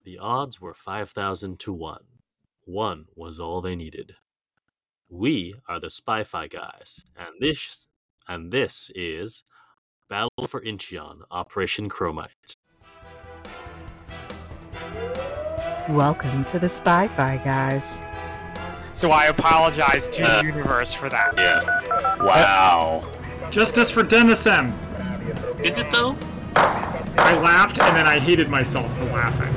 The odds were 5,000 to 1. One was all they needed. We are the Spy-Fi guys, and this is Battle for Incheon, Operation Chromite. Welcome to the Spy-Fi guys. So I apologize to the universe for that. Yes. Wow. Justice for Denison! Is it though? I laughed and then I hated myself for laughing.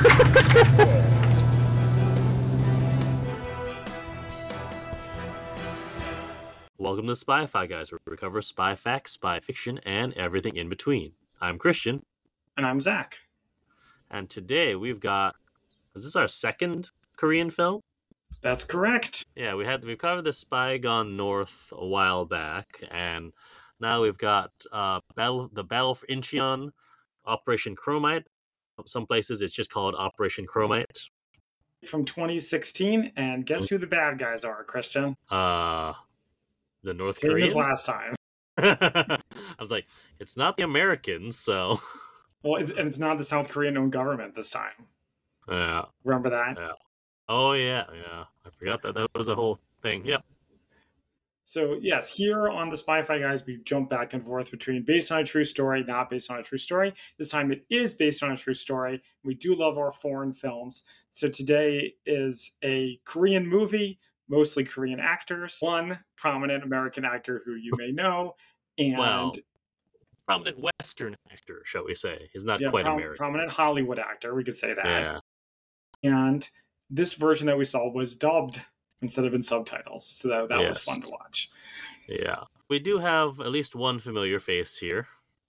Welcome to Spy-Fi guys, where we cover spy facts, spy fiction, and everything in between. I'm Christian. And I'm Zach. And today we've got... Is this our second Korean film? That's correct. Yeah, we covered the Spy Gone North a while back, and now we've got the Battle for Incheon, Operation Chromite. Some places it's just called Operation Chromite. From 2016, and guess who the bad guys are, Christian? The North Same Koreans? as last time. I was like, it's not the Americans, so... Well, it's not the South Korean-owned government this time. Yeah. Remember that? Yeah. Oh, yeah. I forgot that was a whole thing. Yep. So, yes, here on the Spy-Fi guys, we jump back and forth between based on a true story, not based on a true story. This time it is based on a true story. We do love our foreign films. So today is a Korean movie, mostly Korean actors. One prominent American actor who you may know, and... Well, prominent Western actor, shall we say. He's not quite American. Prominent Hollywood actor, we could say that. Yeah. And this version that we saw was dubbed instead of in subtitles, so that was fun to watch. Yeah. We do have at least one familiar face here.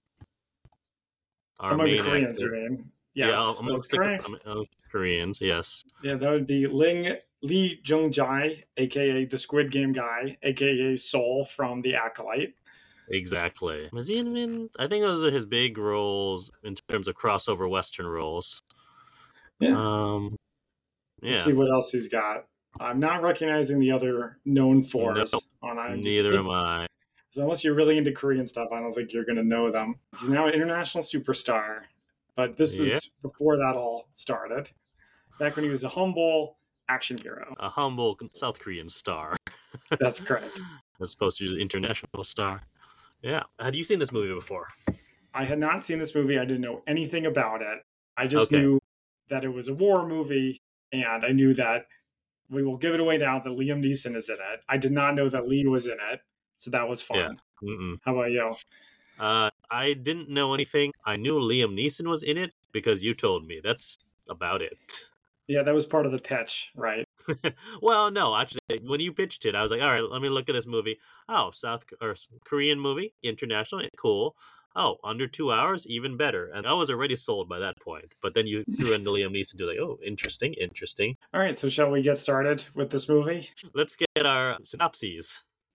Among the Koreans, you mean? Yes, yeah, amongst correct. the Koreans, yes. Yeah, that would be Lee Jung-jae, a.k.a. the Squid Game guy, a.k.a. Soul from The Acolyte. Exactly. Was he in? I think those are his big roles in terms of crossover Western roles. Yeah. Let's see what else he's got. I'm not recognizing the other known fours on IMDb. Neither am I. So unless you're really into Korean stuff, I don't think you're going to know them. He's now an international superstar, but this is before that all started. Back when he was a humble action hero. A humble South Korean star. That's correct. As opposed to the international star. Yeah. Had you seen this movie before? I had not seen this movie. I didn't know anything about it. I just knew that it was a war movie, and I knew that we will give it away now that Liam Neeson is in it. I did not know that Lee was in it, so that was fun. Yeah. How about you? I didn't know anything. I knew Liam Neeson was in it because you told me. That's about it. Yeah, that was part of the pitch, right? Well, no, actually, when you pitched it, I was like, all right, let me look at this movie. Oh, Korean movie, international, cool. Oh, under 2 hours, even better. And I was already sold by that point. But then you threw in the Liam Neeson to like, oh, interesting. All right, so shall we get started with this movie? Let's get our synopses.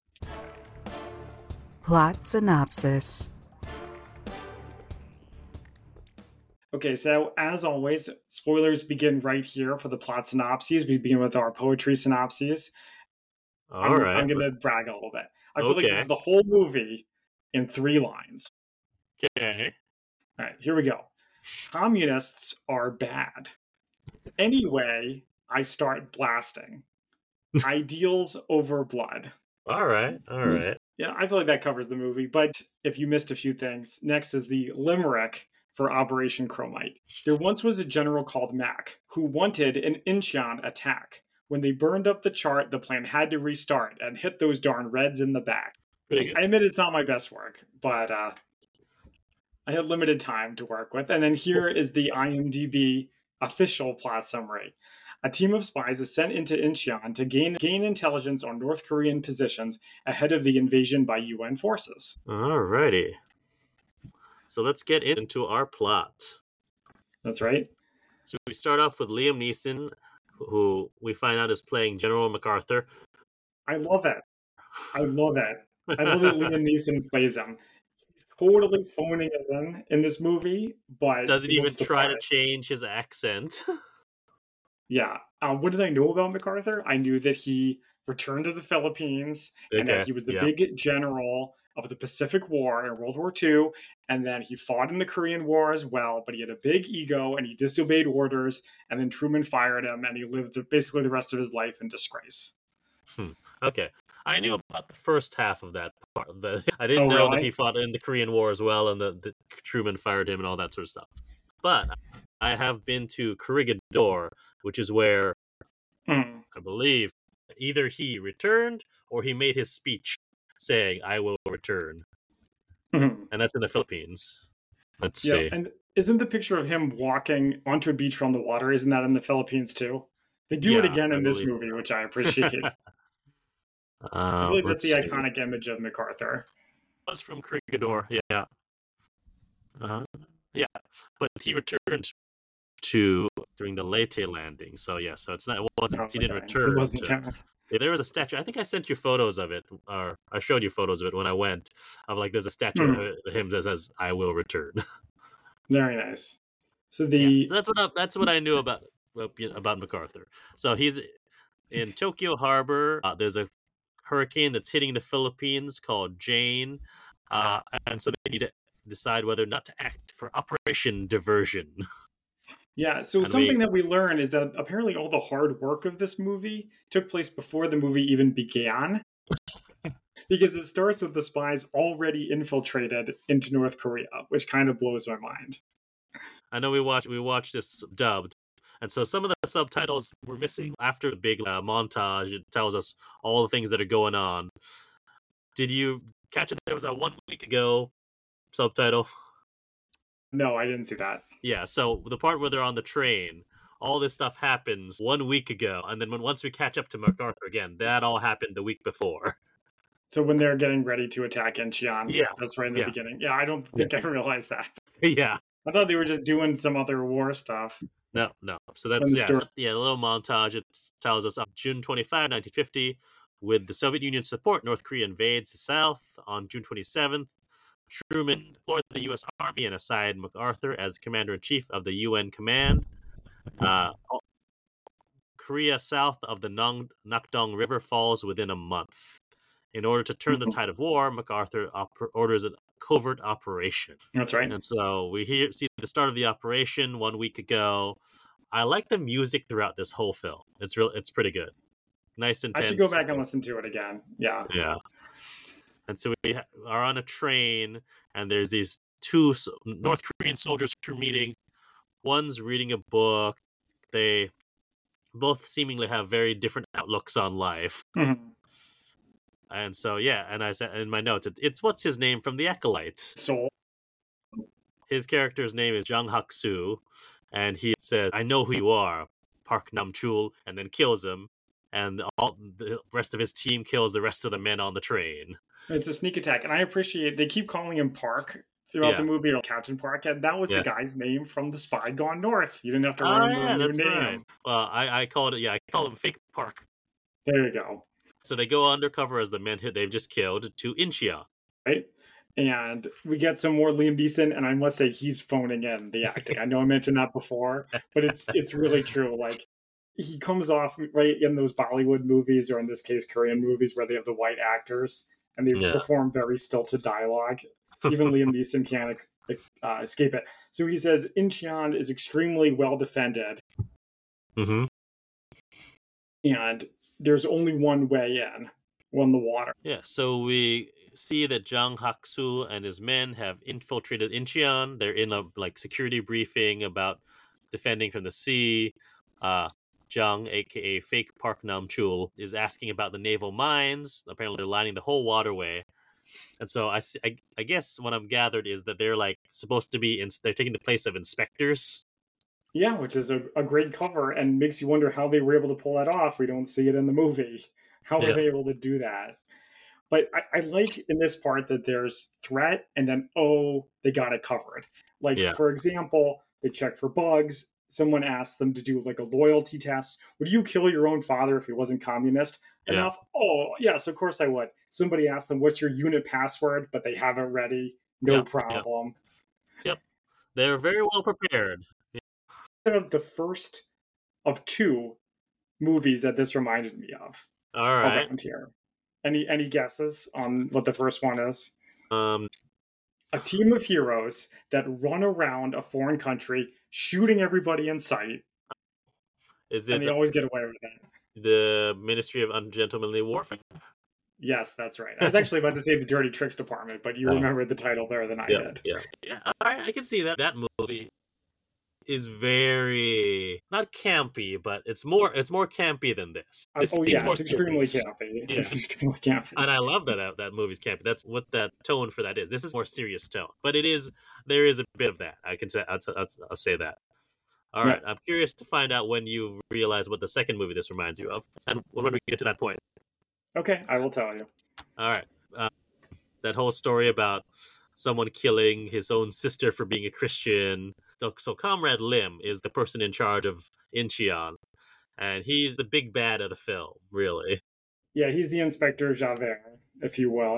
Plot synopsis. Okay, so as always, spoilers begin right here for the plot synopses. We begin with our poetry synopses. All right. I'm going to brag a little bit. I feel like this is the whole movie in 3 lines. Okay. All right, here we go. Communists are bad. Anyway, I start blasting. Ideals over blood. All right. Yeah, I feel like that covers the movie. But if you missed a few things, next is the limerick for Operation Chromite. There once was a general called Mac who wanted an Incheon attack. When they burned up the chart, the plan had to restart and hit those darn Reds in the back. I admit it's not my best work, but I had limited time to work with. And then here is the IMDb official plot summary. A team of spies is sent into Incheon to gain intelligence on North Korean positions ahead of the invasion by UN forces. Alrighty. So let's get into our plot. That's right. So we start off with Liam Neeson, who we find out is playing General MacArthur. I love it. I love that Liam Neeson plays him. He's totally phoning it in this movie, but doesn't even try to change his accent. Yeah. What did I know about MacArthur? I knew that he returned to the Philippines and that he was the big general of the Pacific War in World War II, and then he fought in the Korean War as well, but he had a big ego and he disobeyed orders, and then Truman fired him, and he lived basically the rest of his life in disgrace. Okay. I knew about the first half of that part. I didn't Oh, know that really? he fought in the Korean War as well, and the Truman fired him and all that sort of stuff. But I have been to Corregidor, which is where Hmm. I believe either he returned or he made his speech saying, "I will return," Mhm. and that's in the Philippines. Let's Yeah, see. and isn't the picture of him walking onto a beach from the water, isn't that in the Philippines too? They do it Yeah, again I in this believe. movie, which I appreciate. I believe that's Let's the see. iconic image of MacArthur. Was from Corregidor, yeah. Yeah, but he returned to during the Leyte landing. So yeah, so it's not. It wasn't. Oh, He didn't okay. So it return wasn't to. count. Yeah, there was a statue. I think I sent you photos of it, or I showed you photos of it when I went. Of like, there's a statue Hmm. of him that says, "I will return." Very nice. So Yeah, the so that's what I knew about MacArthur. So he's in Tokyo Harbor. There's a hurricane that's hitting the Philippines called Jane, and so they need to decide whether or not to act for Operation Diversion. Yeah, so And we, something that we learn is that apparently all the hard work of this movie took place before the movie even began, because it starts with the spies already infiltrated into North Korea, which kind of blows my mind. I know we watched this dubbed, and so some of the subtitles were missing. After the big montage, it tells us all the things that are going on. Did you catch it? There was a 1 week ago subtitle. No, I didn't see that. Yeah, so the part where they're on the train, all this stuff happens 1 week ago, and then once we catch up to MacArthur again, that all happened the week before. So when they're getting ready to attack Incheon, Yeah, that's right in the yeah, beginning. Yeah, I don't yeah, think I realized that. yeah. I thought they were just doing some other war stuff No, no. So in that's the yeah, story. so, yeah. A little montage. It tells us on June 25, 1950, with the Soviet Union's support, North Korea invades the South. On June 27th, Truman deployed the U.S. Army and assigned MacArthur as commander in chief of the UN command. Uh, Korea south of the Nakdong River falls within a month. In order to turn the Mhm. tide of war, MacArthur orders a covert operation. That's right. And so we see the start of the operation 1 week ago. I like the music throughout this whole film. It's pretty good, nice, I should go intense. back and listen to it again. Yeah. Yeah. And so we are on a train, and there's these two North Korean soldiers who are meeting. One's reading a book. They both seemingly have very different outlooks on life. Mhm. And so yeah, and I said in my notes, it's what's his name from The Acolyte. Soul. His character's name is Jang Hak-soo, and he says, "I know who you are, Park Nam-chul," and then kills him, and all the rest of his team kills the rest of the men on the train. It's a sneak attack, and I appreciate they keep calling him Park throughout the Yeah, movie, or Captain Park, and that was the yeah. guy's name from The Spy Gone North. You didn't have to Oh remember a yeah, new that's right. name. Well, I called it. Yeah, I called him Fake Park. There you go. So they go undercover as the men who they've just killed to Incheon. Right? And we get some more Liam Neeson, and I must say he's phoning in the acting. I know I mentioned that before, but it's really true. Like, he comes off right in those Bollywood movies, or in this case, Korean movies, where they have the white actors and they Yeah. perform very stilted dialogue. Even Liam Neeson can't escape it. So he says Incheon is extremely well defended, Mm-hmm. and there's only one way in, on the water. Yeah, so we see that Jang Hak-soo and his men have infiltrated Incheon. They're in a security briefing about defending from the sea. Jang, aka Fake Park Nam-chul, is asking about the naval mines. Apparently, they're lining the whole waterway. And so I guess what I've gathered is that they're supposed to be they're taking the place of inspectors. Yeah, which is a great cover and makes you wonder how they were able to pull that off. We don't see it in the movie. How were Yeah. they able to do that? But I like in this part that there's threat and then, oh, they got it covered. Like, Yeah. for example, they check for bugs. Someone asked them to do like a loyalty test. Would you kill your own father if he wasn't communist? Yeah. Enough? Oh, yes, of course I would. Somebody asked them, what's your unit password? But they have it ready. No Yep, yep. problem. They're very well prepared. Of the first of two movies that this reminded me of All right. around here. Any guesses on what the first one is? A team of heroes that run around a foreign country shooting everybody in sight, Is and it they always get away with it. the Ministry of Ungentlemanly Warfare? Yes, that's right. I was actually about to say the Dirty Tricks Department, but you remembered the title better than I did. Yeah. I can see that. That movie is very not campy, but it's more campy than this. Oh yeah, more it's extremely serious. campy. Yeah. It's extremely campy. And I love that movie's campy. That's what that tone for that is. This is more serious tone, but there is a bit of that. I can say I'll say that. All right, I'm curious to find out when you realize what the second movie this reminds you of, and when we get to that point. Okay, I will tell you. All right, that whole story about someone killing his own sister for being a Christian. So Comrade Lim is the person in charge of Incheon, and he's the big bad of the film, really. Yeah, he's the Inspector Javert, if you will.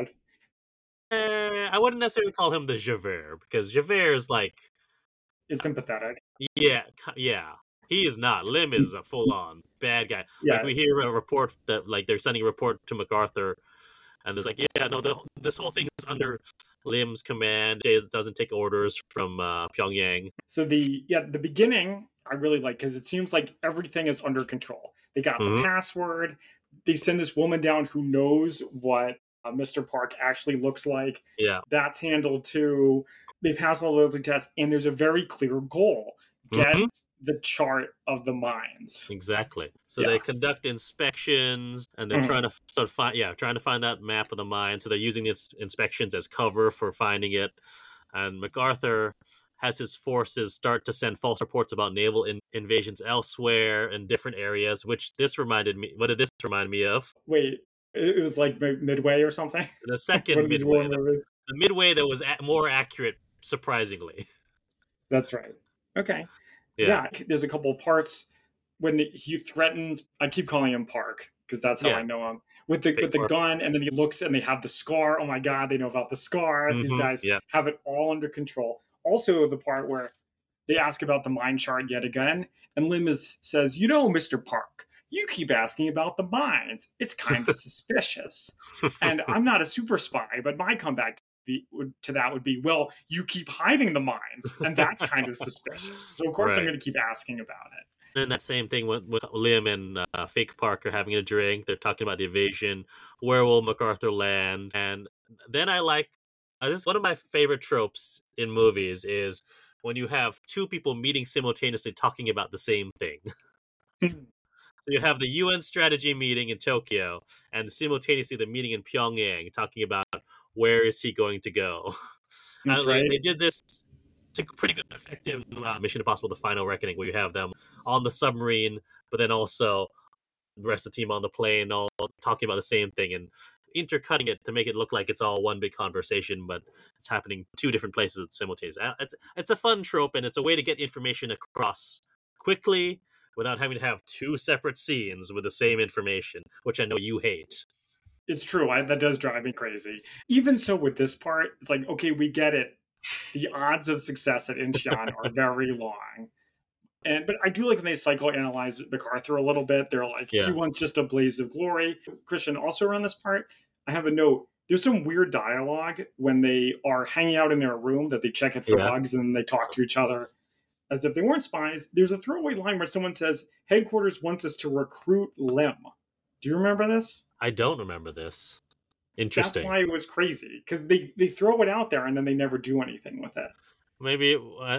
I wouldn't necessarily call him the Javert, because Javert is like... is sympathetic. Yeah. He is not. Lim is a full-on bad guy. Yeah. Like, we hear a report that, like, they're sending a report to MacArthur, and it's like, this whole thing is under Lim's command. It doesn't take orders from Pyongyang. So the beginning I really like, because it seems like everything is under control. They got the password. They send this woman down who knows what Mr. Park actually looks like. Yeah. That's handled too. They pass all the loyalty tests, and there's a very clear goal. Get the chart of the mines. Exactly. So they conduct inspections, and they're trying to find that map of the mine. So they're using the inspections as cover for finding it. And MacArthur has his forces start to send false reports about naval invasions elsewhere in different areas, which this reminded me... What did this remind me of? Wait, it was like Midway or something? The second Midway. The Midway that was more accurate, surprisingly. That's right. Okay. Yeah, there's a couple of parts when he threatens... I keep calling him Park, because that's how I know him. With the gun, and then he looks and they have the scar. Oh my God, they know about the scar. These guys have it all under control. Also, the part where they ask about the mine chart yet again, and Lim says, Mr. Park, you keep asking about the mines. It's kind of suspicious. And I'm not a super spy, but my comeback to that would be, well, you keep hiding the mines, and that's kind of suspicious. So, of course, I'm going to keep asking about it. And that same thing with Lim and Fake Park are having a drink. They're talking about the invasion. Where will MacArthur land? And then I like... this is one of my favorite tropes in movies, is when you have two people meeting simultaneously talking about the same thing. So you have the UN strategy meeting in Tokyo, and simultaneously the meeting in Pyongyang talking about where is he going to go. That's right. They did this to pretty good effect in Mission Impossible: The Final Reckoning, where you have them on the submarine, but then also the rest of the team on the plane, all talking about the same thing, and intercutting it to make it look like it's all one big conversation, but it's happening two different places simultaneously. It's a fun trope, and it's a way to get information across quickly without having to have two separate scenes with the same information, which I know you hate. It's true. That does drive me crazy. Even so, with this part, it's like, okay, we get it. The odds of success at Incheon are very long. But I do like when they psychoanalyze MacArthur a little bit. They're like, he wants just a blaze of glory. Christian, also around this part, I have a note. There's some weird dialogue when they are hanging out in their room that they check it for bugs, and then they talk to each other as if they weren't spies. There's a throwaway line where someone says, headquarters wants us to recruit Lim. Do you remember this? I don't remember this. Interesting. That's why it was crazy, because they throw it out there and then they never do anything with it. Maybe,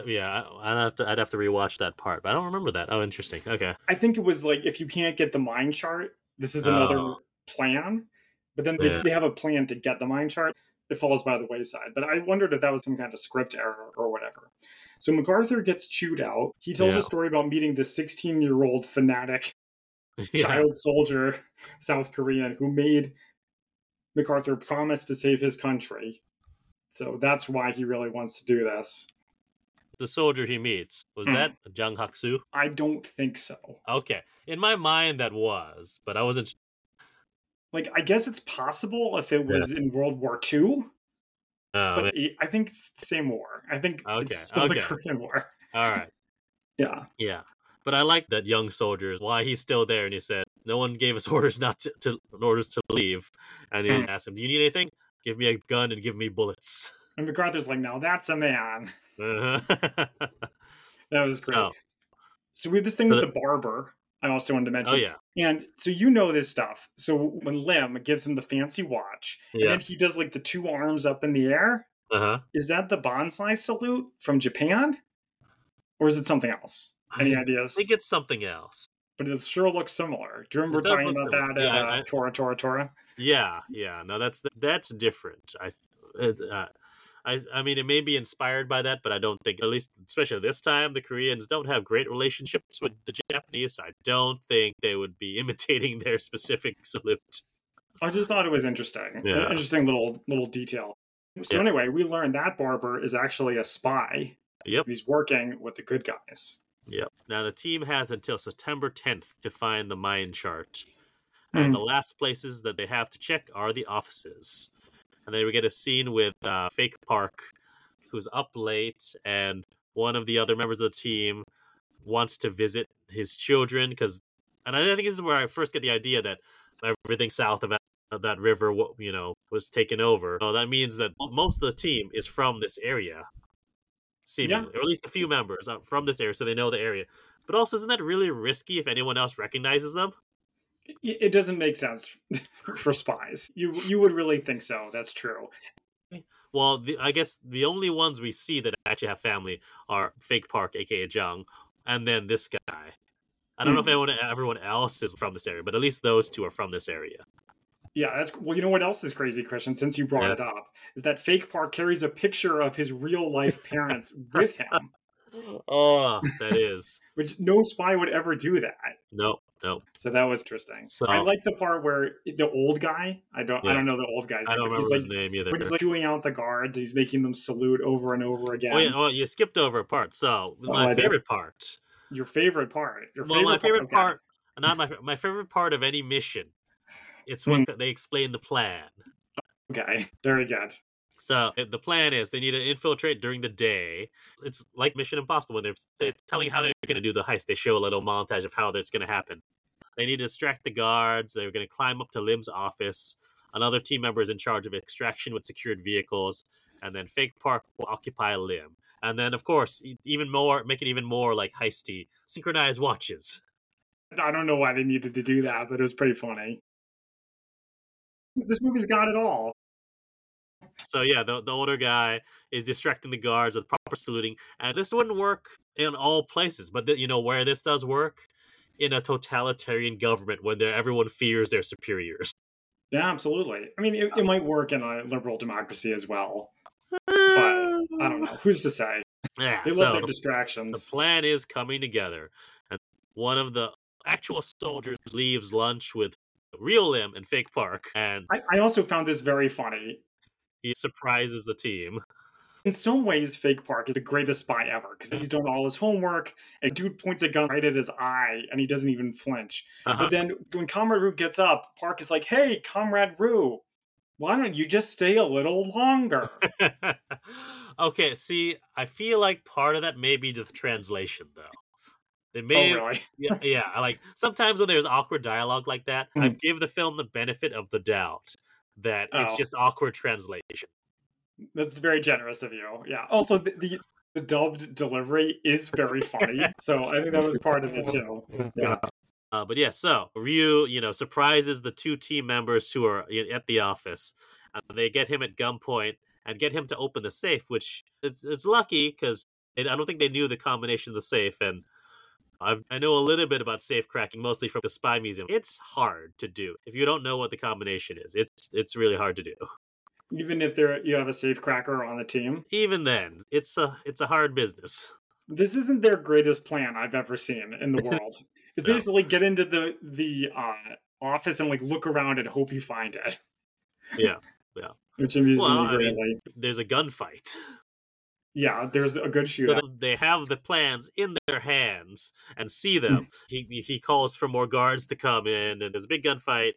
I'd have to rewatch that part, but I don't remember that. Oh, interesting. Okay. I think it was like, if you can't get the mine chart, this is another plan. But then they have a plan to get the mine chart. It falls by the wayside. But I wondered if that was some kind of script error or whatever. So MacArthur gets chewed out. He tells a story about meeting the 16-year-old fanatic child soldier, South Korean, who made MacArthur promise to save his country. So that's why he really wants to do this. The soldier he meets, was that Jang Hak-soo? I don't think so. Okay. In my mind, that was, but I wasn't... Like, I guess it's possible if it was in World War II. But I think it's the same war. I think it's still the Korean War. All right. Yeah. But I like that young soldier, why he's still there, and he said, no one gave us orders orders to leave. And he asked him, do you need anything? Give me a gun and give me bullets. And MacArthur's like, now that's a man. Uh-huh. That was great. So, So we have this thing with the barber. I also wanted to mention. oh yeah, And so you know this stuff. So when Lim gives him the fancy watch, and yeah, then he does like the two arms up in the air, uh-huh. is that the bonsai salute from Japan? Or is it something else? Any I ideas? think it's something else. But it sure looks similar. Do you remember It does talking look about similar. that Yeah, at Tora? Yeah. No, that's different. I mean, it may be inspired by that, but I don't think, at least especially this time, the Koreans don't have great relationships with the Japanese. I don't think they would be imitating their specific salute. I just thought it was interesting. Yeah. An interesting little detail. So Yeah. anyway, we learned that barber is actually a spy. Yep. He's working with the good guys. Yep. Now the team has until September 10th to find the Mayan chart. And the last places that they have to check are the offices. And then we get a scene with Fake Park, who's up late, and one of the other members of the team wants to visit his children. And I think this is where I first get the idea that everything south of that river, was taken over. So that means that most of the team is from this area, seemingly, or at least a few members are from this area, so they know the area. But also, isn't that really risky if anyone else recognizes them? It doesn't make sense for spies. You would really think so. That's true. Well, I guess the only ones we see that actually have family are Fake Park, aka Jung, and then this guy. I don't know if everyone else is from this area, but at least those two are from this area. Yeah, well, you know what else is crazy, Christian, since you brought it up, is that Fake Park carries a picture of his real-life parents with him. Oh, that is. Which no spy would ever do that. No. So that was interesting. So, I like the part where the old guy, I don't know the old guy's name. I don't remember his name either. But he's like chewing out the guards, he's making them salute over and over again. Oh, yeah, well, you skipped over a part. So, my favorite part. Your favorite part. My favorite part, not my favorite part of any mission. It's when they explain the plan. Okay, very good. So the plan is they need to infiltrate during the day. It's like Mission Impossible when they're telling how they're going to do the heist. They show a little montage of how that's going to happen. They need to distract the guards. They're going to climb up to Lim's office. Another team member is in charge of extraction with secured vehicles. And then Fake Park will occupy Lim. And then, of course, make it even more like heisty, synchronized watches. I don't know why they needed to do that, but it was pretty funny. This movie's got it all. So yeah, the older guy is distracting the guards with proper saluting, and this wouldn't work in all places. But where this does work? In a totalitarian government when everyone fears their superiors. Yeah, absolutely. I mean, it might work in a liberal democracy as well, but I don't know. Who's to say? Yeah, they love their distractions. The plan is coming together, and one of the actual soldiers leaves lunch with real Lim and Fake Park, and I also found this very funny. He surprises the team. In some ways, Fake Park is the greatest spy ever because he's done all his homework, and dude points a gun right at his eye, and he doesn't even flinch. But then when Comrade Rue gets up, Park is like, "Hey, Comrade Rue, why don't you just stay a little longer?" Okay, see, I feel like part of that may be the translation, though. They may, really? yeah. Like sometimes when there's awkward dialogue like that, I give the film the benefit of the doubt that it's just awkward translation. That's very generous of you. Yeah. Also, the dubbed delivery is very funny, so I think that was part of it too. Yeah. But yeah, so Ryu, surprises the two team members who are at the office. They get him at gunpoint and get him to open the safe, which it's lucky because I don't think they knew the combination of the safe. And I know a little bit about safe cracking, mostly from the Spy Museum. It's hard to do if you don't know what the combination is. It's really hard to do. Even if you have a safe cracker on the team? Even then, it's a hard business. This isn't their greatest plan I've ever seen in the world. It's basically get into the office and look around and hope you find it. Yeah. Which amuses me greatly. There's a gunfight. Yeah, there's a good shootout. So they have the plans in their hands and see them. He calls for more guards to come in, and there's a big gunfight.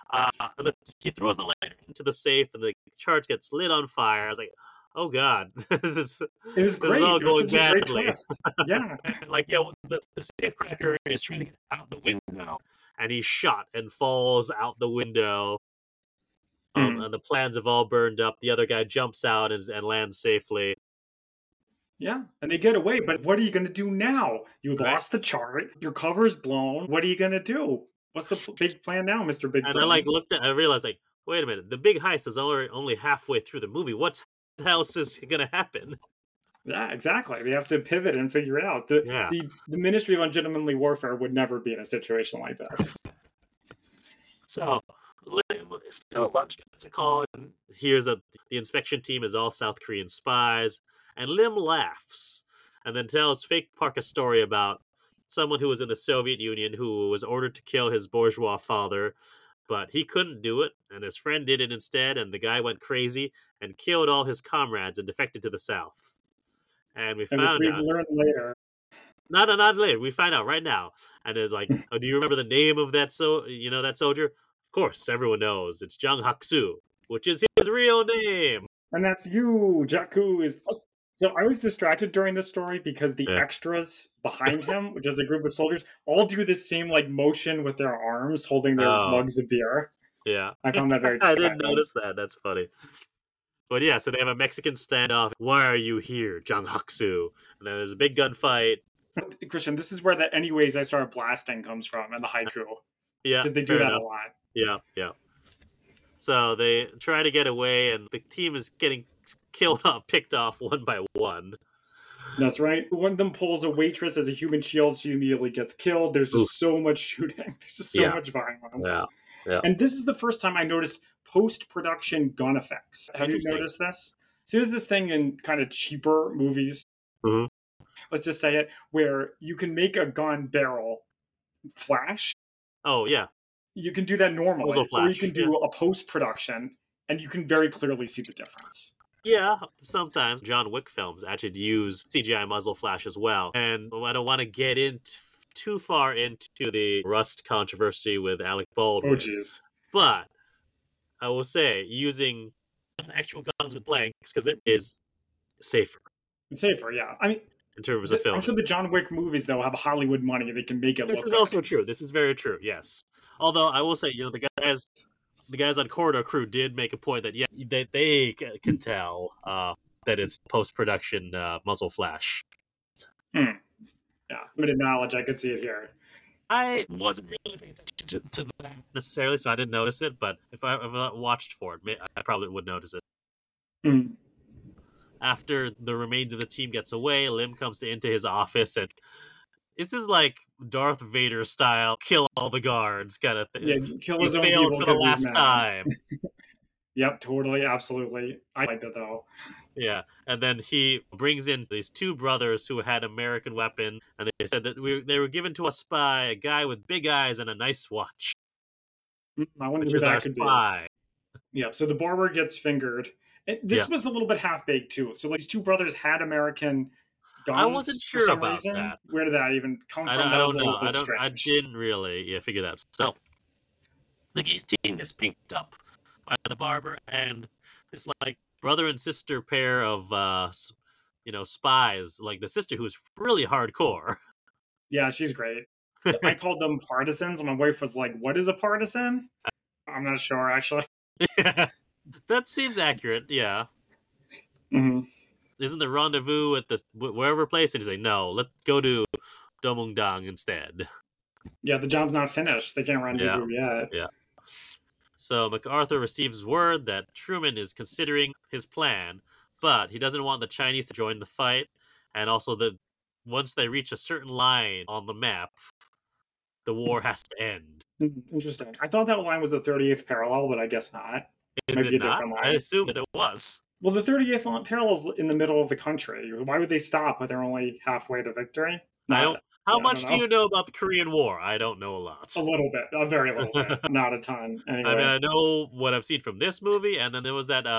He throws the lighter into the safe, and the charge gets lit on fire. I was like, "Oh God, it was great. This is all going badly." Yeah, the safe cracker is trying to get out the window, and he's shot and falls out the window. Hmm. And the plans have all burned up. The other guy jumps out and lands safely. Yeah, and they get away, but what are you going to do now? You Right. lost the chart, your cover's blown. What are you going to do? What's the big plan now, Mr. Big And Brain? I realized, like, wait a minute, the big heist is only halfway through the movie. What else is gonna happen? Yeah, exactly. They have to pivot and figure it out. The, Yeah. the, the Ministry of Ungentlemanly Warfare would never be in a situation like this. So Lim is still a bunch of a call and hears that the inspection team is all South Korean spies, and Lim laughs and then tells Fake Park a story about someone who was in the Soviet Union who was ordered to kill his bourgeois father, but he couldn't do it, and his friend did it instead, and the guy went crazy and killed all his comrades and defected to the South. And we And which found we out. learn later. Not later. We find out right now. And it's like, oh, do you remember the name of that that soldier? Of course, everyone knows. It's Jang Hak-soo, which is his real name. And that's you. Jakku is. So I was distracted during this story because the Yeah. extras behind him, which is a group of soldiers, all do this same like motion with their arms holding their mugs of beer. Yeah. I found that very I distracting. didn't notice that. That's funny. But yeah, so they have a Mexican standoff. Why are you here, Jang Hak-soo? And then there's a big gunfight. Christian, this is where the anyways I started blasting comes from and the haiku. Yeah. Because they do fair that enough. a lot. Yeah. So they try to get away, and the team is getting killed off, picked off one by one. That's right. One of them pulls a waitress as a human shield. She immediately gets killed. There's just so much shooting. There's just so much violence. Yeah. And this is the first time I noticed post-production gun effects. Have you Interesting. noticed this? So there's this thing in kind of cheaper movies, Mhm. let's just say it, where you can make a gun barrel flash. Oh, yeah. You can do that normally. Muzzle Or you flash, can do a post-production, and you can very clearly see the difference. Yeah, sometimes John Wick films actually use CGI muzzle flash as well. And I don't want to get too far into the Rust controversy with Alec Baldwin. Oh, geez. But I will say, using actual guns with blanks, because it is safer It's safer, yeah. I mean, in terms of film. I'm sure the John Wick movies, though, have Hollywood money. They can make it This look is good. also true. This is very true, yes. Although I will say, the guys on Corridor Crew did make a point that, yeah, they can tell that it's post-production muzzle flash. Yeah, limited knowledge. I could see it here. I wasn't really paying attention to that necessarily, so I didn't notice it. But if I watched for it, I probably would notice it. Mm. After the remains of the team gets away, Lim comes into his office, and this is like Darth Vader style, kill all the guards kind of thing. Yeah, kill his You own failed people for the 'cause he's last mad. time. Yep, totally, absolutely. I like that though. Yeah, and then he brings in these two brothers who had American weapon, and they said that they were given to us by a guy with big eyes and a nice watch, I wonder which who is our that could be. spy. Yeah, so the barber gets fingered. And this was a little bit half baked too. So like these two brothers had American guns. I wasn't for sure some about reason. that. Where did that even come from? I That was don't a know. little bit I strange. didn't really figure that out. So the team gets pinked up by the barber, and this like brother and sister pair of spies. Like the sister who's really hardcore. Yeah, she's great. I called them partisans, and my wife was like, "What is a partisan?" I'm not sure actually. That seems accurate. Yeah. Mm-hmm. Isn't the rendezvous at the wherever place? And he's like, no, let's go to Domungdang instead. Yeah, the job's not finished. They can't rendezvous yet. Yeah. So MacArthur receives word that Truman is considering his plan, but he doesn't want the Chinese to join the fight, and also that once they reach a certain line on the map, the war has to end. Interesting. I thought that line was the 38th parallel, but I guess not. Is Might be it a not? different line. I assumed that it was. Well, the 38th parallel is in the middle of the country. Why would they stop when they're only halfway to victory? How much do you know about the Korean War? I don't know a lot. A little bit. A very little bit. Not a ton. Anyway. I mean, I know what I've seen from this movie, and then there was that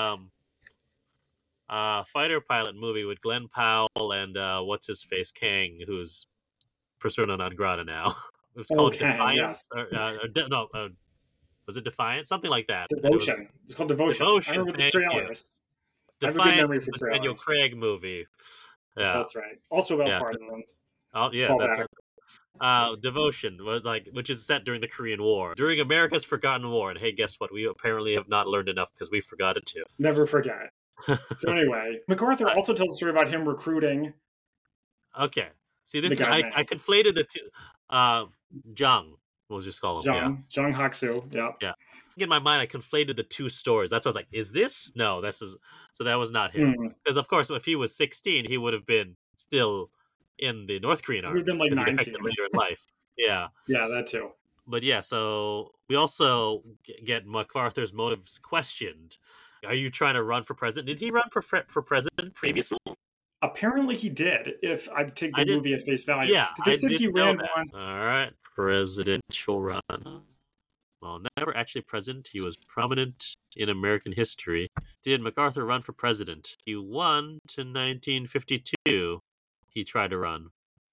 fighter pilot movie with Glenn Powell and what's his face Kang, who's persona non grata now. It was called Defiance. Yes. Was it Defiance? Something like that. Devotion. It's called Devotion. I remember the trailers. Defiance is the Daniel Craig movie. Yeah, that's right. Also about partisans. Oh yeah, Devotion was which is set during the Korean War, during America's Forgotten War. And hey, guess what? We apparently have not learned enough because we forgot it too. Never forget. So anyway, MacArthur also tells a story about him recruiting. Okay. See, The this is guy's I name. conflated the two. Jung, we'll just call him. Jung Hak-soo. Yeah. Yeah. In my mind, I conflated the two stories. That's why I was like, "Is this? No, this is." So that was not him. Because of course, if he was 16, he would have been still in the North Korean army. He'd been like 19 later in life. Yeah. Yeah, that too. But yeah, so we also get MacArthur's motives questioned. Are you trying to run for president? Did he run for president previously? Apparently he did, if I take the movie at face value. Yeah, because they said he ran once. All right, presidential run. Well, never actually president. He was prominent in American history. Did MacArthur run for president? He won to 1952. He tried to run.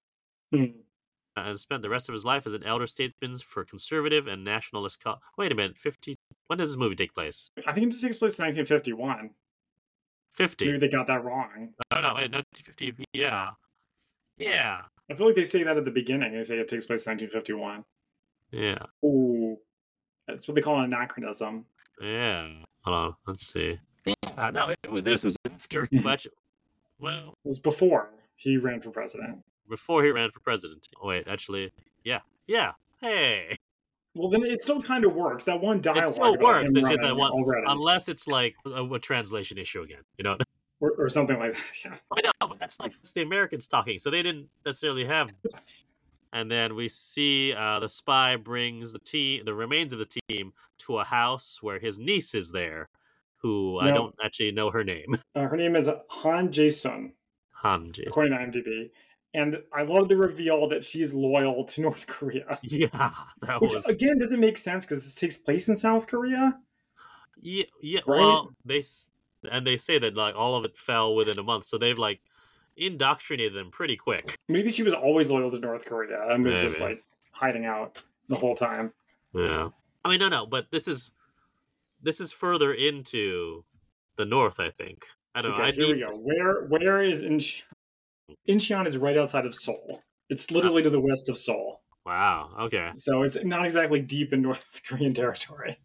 And spent the rest of his life as an elder statesman for conservative and nationalist Wait a minute, 50. When does this movie take place? I think it takes place in 1951. 50. Maybe they got that wrong. Oh, no, wait, 1950. Yeah. Yeah. I feel like they say that at the beginning. They say it takes place in 1951. Yeah. Ooh. That's what they call an anachronism. Yeah. Hold on. Let's see. Yeah, no, this was after. Well, it was before he ran for president. Before he ran for president. Oh, wait, actually, yeah. Yeah. Hey. Well, then it still kind of works. That one dialogue. It still works. It's just that one, unless it's like a translation issue again, you know? Or something like that, yeah. I know, but that's the Americans talking, so they didn't necessarily have. And then we see the spy brings the remains of the team to a house where his niece is there, who I don't actually know her name. Her name is Han Jae-sun. Han Jae. According to IMDb. And I love the reveal that she's loyal to North Korea. Yeah, Which, again, doesn't make sense because this takes place in South Korea. Yeah, right? Well, they say that like all of it fell within a month, so they've like indoctrinated them pretty quick. Maybe she was always loyal to North Korea and was just like hiding out the whole time. Yeah, I mean, no, but this is further into the North, I think. I don't know. Here we go. Where is Incheon? Incheon is right outside of Seoul. It's literally to the west of Seoul. Wow. Okay. So it's not exactly deep in North Korean territory.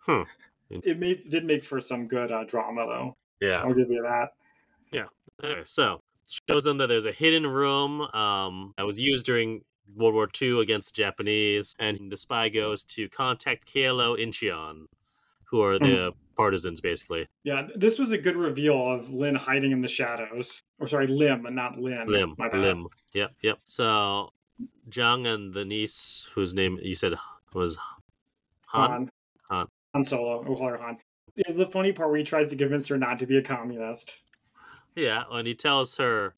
It did make for some good drama, though. Yeah. I'll give you that. Yeah. Okay, so shows them that there's a hidden room that was used during World War II against the Japanese, and the spy goes to contact KLO Incheon, who are the partisans, basically. Yeah, this was a good reveal of Lin hiding in the shadows. Or sorry, Lim, and not Lin. Lim. Yep. So, Jung and the niece, whose name you said was Han Solo. We'll call her Han. There's the funny part where he tries to convince her not to be a communist. Yeah, and he tells her,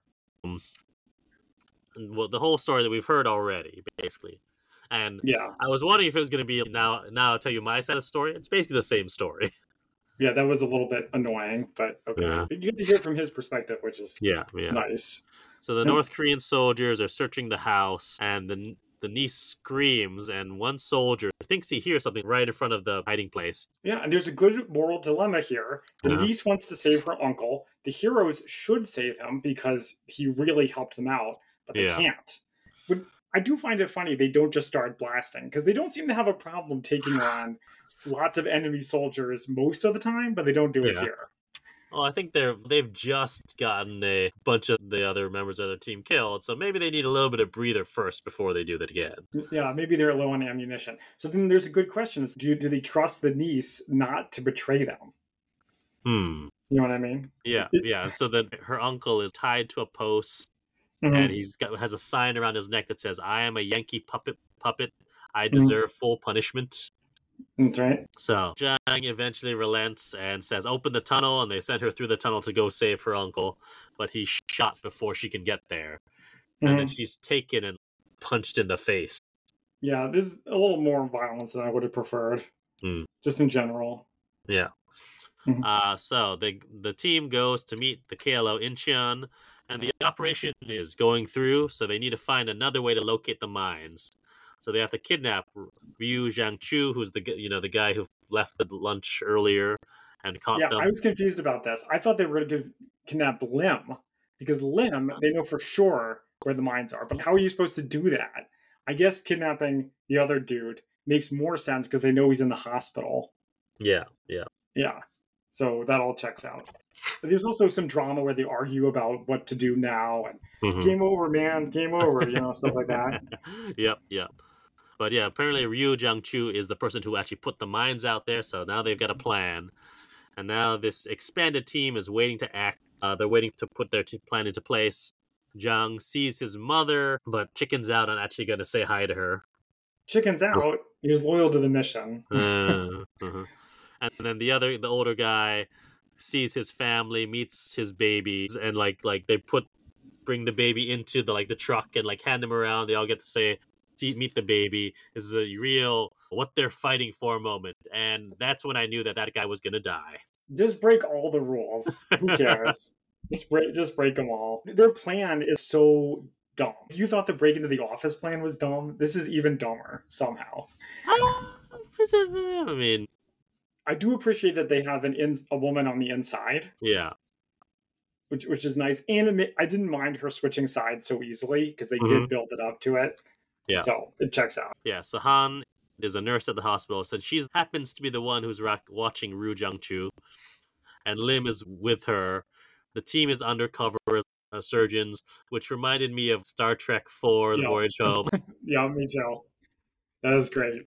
well, the whole story that we've heard already, basically. And I was wondering if it was going to be now I'll tell you my side of the story. It's basically the same story. Yeah, that was a little bit annoying, but okay. Yeah. You get to hear it from his perspective, which is nice. So the North Korean soldiers are searching the house, and the niece screams, and one soldier thinks he hears something right in front of the hiding place. Yeah, and there's a good moral dilemma here. The niece wants to save her uncle. The heroes should save him because he really helped them out, but they can't. But I do find it funny they don't just start blasting, because they don't seem to have a problem taking on lots of enemy soldiers most of the time, but they don't do it here. Well, I think they've just gotten a bunch of the other members of their team killed, so maybe they need a little bit of breather first before they do that again. Yeah, maybe they're low on ammunition. So then there's a good question: do they trust the niece not to betray them? You know what I mean? Yeah. So then her uncle is tied to a post, and has a sign around his neck that says, "I am a Yankee puppet. I deserve full punishment." That's right. So Jung eventually relents and says, "Open the tunnel," and they send her through the tunnel to go save her uncle, but he's shot before she can get there. And then she's taken and punched in the face. Yeah, there's a little more violence than I would have preferred, just in general. Yeah. So the team goes to meet the KLO Incheon, and the operation is going through, so they need to find another way to locate the mines. So they have to kidnap Ryu Jiangchu, who's the guy who left the lunch earlier and caught them. Yeah, I was confused about this. I thought they were going to kidnap Lim, because Lim, they know for sure where the mines are. But how are you supposed to do that? I guess kidnapping the other dude makes more sense because they know he's in the hospital. Yeah. Yeah. So that all checks out. But there's also some drama where they argue about what to do now and Mhm. game over, man, game over, stuff like that. Yep. But yeah, apparently Ryu Jiangchu is the person who actually put the mines out there, so now they've got a plan. And now this expanded team is waiting to act. They're waiting to put their plan into place. Zhang sees his mother, but chickens out on actually going to say hi to her. Chicken's out. He was loyal to the mission. Uh-huh. And then the older guy sees his family, meets his babies, and like they bring the baby into the truck and hand him around. They all get to meet the baby. This is a real what they're fighting for moment, and that's when I knew that guy was gonna die. Just break all the rules. Who cares? just break them all. Their plan is so dumb. You thought the break into the office plan was dumb? This is even dumber somehow. I mean, I do appreciate that they have a woman on the inside. Yeah. Which is nice. And I didn't mind her switching sides so easily because they did build it up to it. Yeah. So it checks out. Yeah, so Han is a nurse at the hospital, so she happens to be the one who's watching Ryu Jiangchu, and Lim is with her. The team is undercover surgeons, which reminded me of Star Trek IV, The Voyage Home. Yeah, me too. That is great.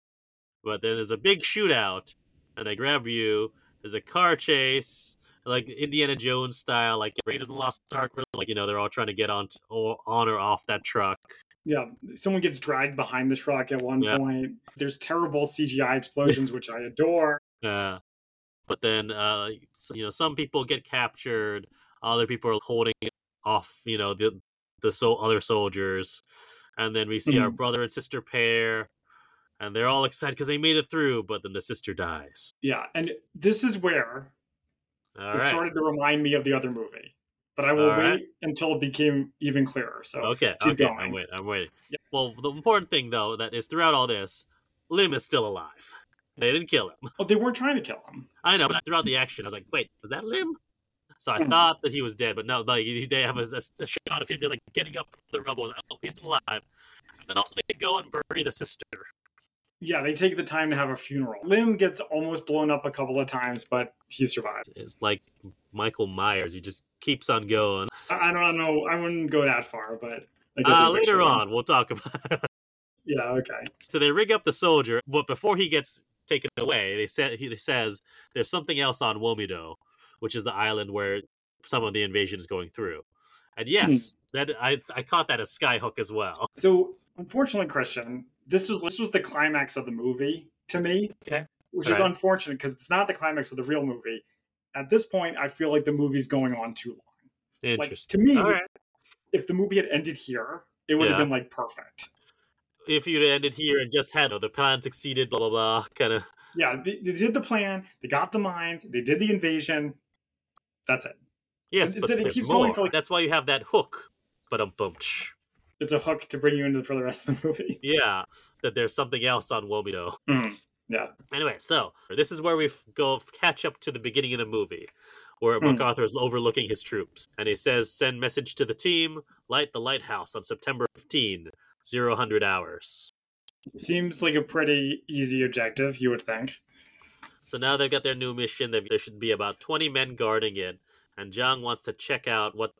But then there's a big shootout, and they grab you. There's a car chase, like Indiana Jones style, like Raiders of the Lost Ark. They're all trying to get on or off that truck. Yeah, someone gets dragged behind the truck at one point. There's terrible CGI explosions, which I adore. Yeah. But then, some people get captured. Other people are holding off, the other soldiers. And then we see our brother and sister pair, and they're all excited because they made it through. But then the sister dies. Yeah, and this is where started to remind me of the other movie. But I will wait until it became even clearer. So keep going. I'm waiting. Yeah. Well, the important thing, though, that is throughout all this, Lim is still alive. They didn't kill him. Oh, they weren't trying to kill him. I know, but throughout the action, I was like, wait, was that Lim? So I thought that he was dead, but no, they have a shot of him getting up from the rubble. Like, oh, he's still alive. And then also they go and bury the sister. Yeah, they take the time to have a funeral. Lim gets almost blown up a couple of times, but he survived. It's like Michael Myers. He just keeps on going. I don't know. I wouldn't go that far, but... later on, we'll talk about it. Yeah, okay. So they rig up the soldier, but before he gets taken away, he says there's something else on Womido, which is the island where some of the invasion is going through. And yes, that I caught that as Skyhook as well. So, unfortunately, Christian, this was the climax of the movie to me. Okay. Which is unfortunate because it's not the climax of the real movie. At this point, I feel like the movie's going on too long. Interesting. To me, if the movie had ended here, it would have been perfect. If you'd ended here and just had the plan succeeded, blah blah blah, kind of. Yeah, they did the plan. They got the mines. They did the invasion. That's it. Yes, but it keeps going for that's why you have that hook. But it's a hook to bring you into for the rest of the movie. Yeah, that there's something else on Womido. Yeah. Anyway, so this is where we go catch up to the beginning of the movie, where MacArthur is overlooking his troops, and he says, "Send message to the team: light the lighthouse on September 15, 00 hours." Seems like a pretty easy objective, you would think. So now they've got their new mission. There should be about 20 men guarding it, and Zhang wants to check out what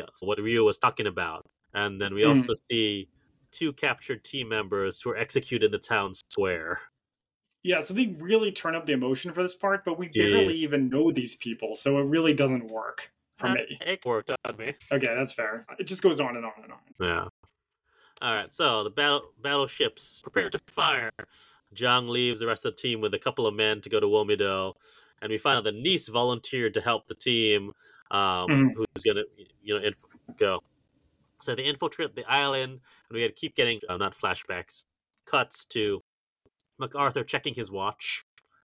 Ryu was talking about. And then we also see 2 captured team members who are executed in the town square. Yeah, so they really turn up the emotion for this part, but we barely even know these people, so it really doesn't work for me. It worked on me. Okay, that's fair. It just goes on and on and on. Yeah. All right, so the battleships prepare to fire. Zhang leaves the rest of the team with a couple of men to go to Womido, and we find out that Nice volunteered to help the team, who's going to go. So they infiltrate the island, and we had to keep getting, not flashbacks, cuts to MacArthur checking his watch.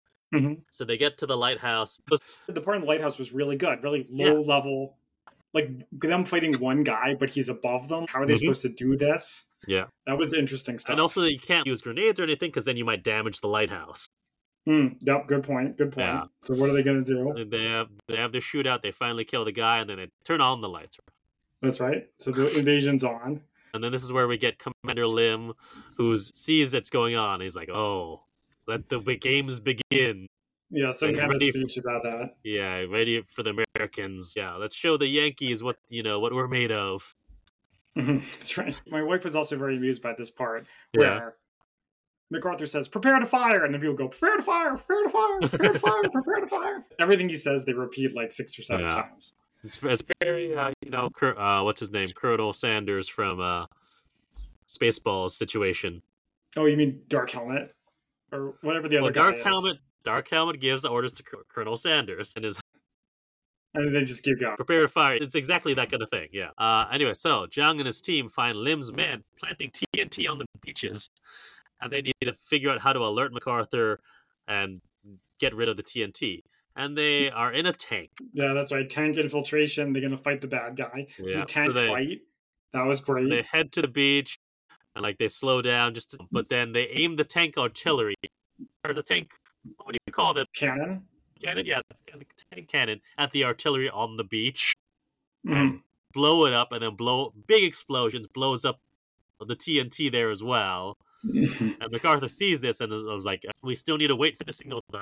So they get to the lighthouse. The part in the lighthouse was really good, really low level. Like them fighting one guy, but he's above them. How are they supposed to do this? Yeah. That was interesting stuff. And also you can't use grenades or anything because then you might damage the lighthouse. Yep, good point. Yeah. So what are they going to do? They have their shootout. They finally kill the guy, and then they turn on the lights. That's right. So the invasion's on. And then this is where we get Commander Lim, who sees that's going on. He's like, "Oh, let the games begin." Yeah, some He's kind of ready speech about that. Yeah, ready for the Americans. Yeah, let's show the Yankees what we're made of. That's right. My wife was also very amused by this part Yeah. where MacArthur says, "Prepare to fire," and then people go, "Prepare to fire, prepare to fire, prepare to fire, prepare to fire." Everything he says, they repeat like 6 or 7 times. It's very, what's his name? Colonel Sanders from Spaceballs situation. Oh, you mean Dark Helmet? Or whatever the other guy is. Dark Helmet gives orders to Colonel Sanders and they just keep going. Prepare to fire. It's exactly that kind of thing, yeah. Anyway, so Zhang and his team find Lim's men planting TNT on the beaches, and they need to figure out how to alert MacArthur and get rid of the TNT. And they are in a tank. Yeah, that's right. Tank infiltration. They're going to fight the bad guy. It's a tank fight. That was great. So they head to the beach, and they slow down but then they aim the tank artillery, or the tank, what do you call it? Cannon? Cannon, yeah, the tank cannon at the artillery on the beach, and blow it up, and then big explosions, blows up the TNT there as well. And MacArthur sees this and was like, "We still need to wait for the signal though."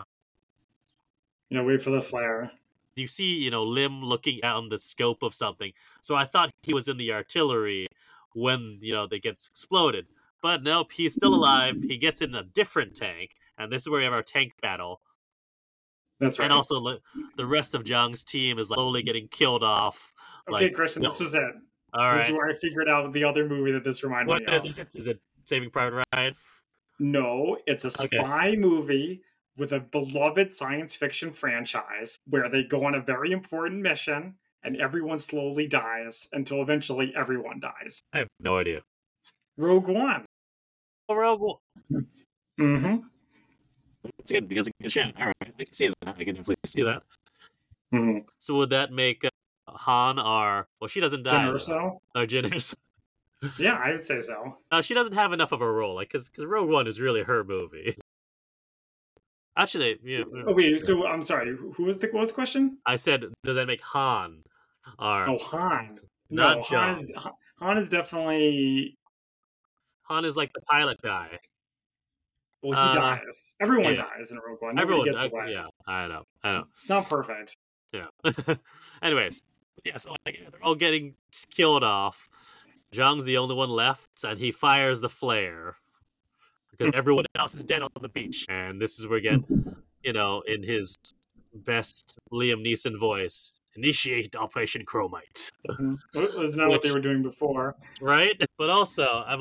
Wait for the flare. You see, Lim looking down the scope of something. So I thought he was in the artillery when, they get exploded. But nope, he's still alive. He gets in a different tank, and this is where we have our tank battle. That's right. And also, the rest of Zhang's team is slowly getting killed off. Okay, Christian, this was it. All right. This is where I figured out the other movie that this reminded me of. Is it Saving Private Ryan? No, it's a spy movie with a beloved science fiction franchise where they go on a very important mission and everyone slowly dies until eventually everyone dies. I have no idea. Rogue One. Oh, Rogue One. Mm-hmm. It's a good show. All right, I can see that. I can definitely see that. Mm-hmm. So would that make Han our... Well, she doesn't die. Jyn Erso? Oh, Jyn Erso. Yeah, I would say so. She doesn't have enough of a role, because Rogue One is really her movie. Actually, yeah. Oh, wait, so I'm sorry. What was the question? I said, does that make Han our... Oh, Han. Not no, John. Han is definitely... Han is like the pilot guy. Well, he dies. Everyone dies in Rogue One. Nobody gets away. Yeah, I know. It's not perfect. Yeah. Anyways, yeah, so they're all getting killed off. Zhang's the only one left, and he fires the flare because everyone else is dead on the beach. And this is where we get, in his best Liam Neeson voice, initiate Operation Chromite. It was not what they were doing before. Right? But also, I'm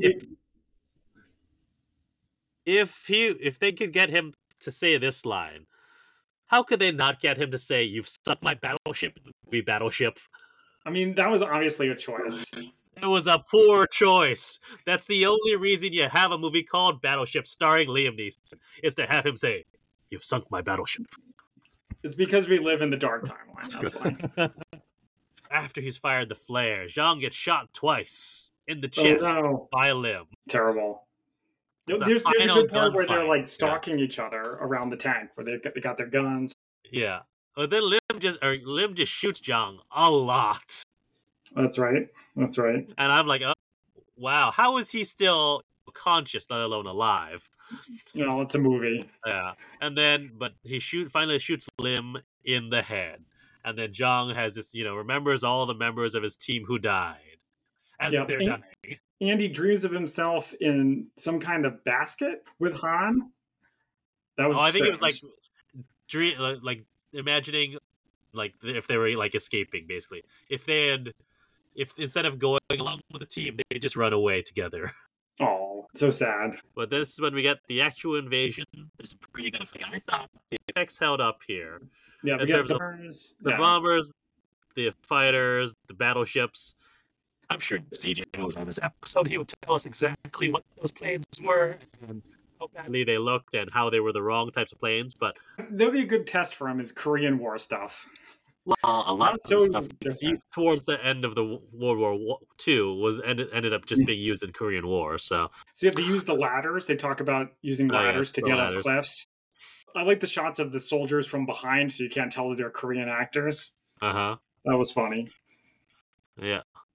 if they could get him to say this line, how could they not get him to say, "You've sunk my battleship, Battleship"? I mean, that was obviously a choice. It was a poor choice. That's the only reason you have a movie called Battleship starring Liam Neeson, is to have him say, "You've sunk my battleship." It's because we live in the dark timeline, that's why. After he's fired the flare, Zhang gets shot twice in the chest by Lim. Terrible. There's a good part where they're stalking each other around the tank, where they got their guns. Yeah. But then Lim just shoots Zhang a lot. That's right. And I'm like, oh, wow, how is he still conscious, let alone alive? It's a movie. Yeah. And then, but he finally shoots Lim in the head. And then Zhang has this, remembers all the members of his team who died as they're dying. And he dreams of himself in some kind of basket with Han. That was I think it was like imagining if they were escaping, basically. If instead of going along with the team, they just run away together. Oh, so sad. But this is when we get the actual invasion. There's a pretty good effect. I thought the effects held up here. Yeah, we got bombers. The bombers, the fighters, the battleships. I'm sure CJ was on this episode. He would tell us exactly what those planes were and how badly they looked and how they were the wrong types of planes. But that'll be a good test for him is Korean War stuff. Well, a lot of stuff towards the end of the World War II ended up just being used in Korean War. So you have to use the ladders. They talk about using ladders to get up cliffs. I like the shots of the soldiers from behind, so you can't tell that they're Korean actors. That was funny. Yeah.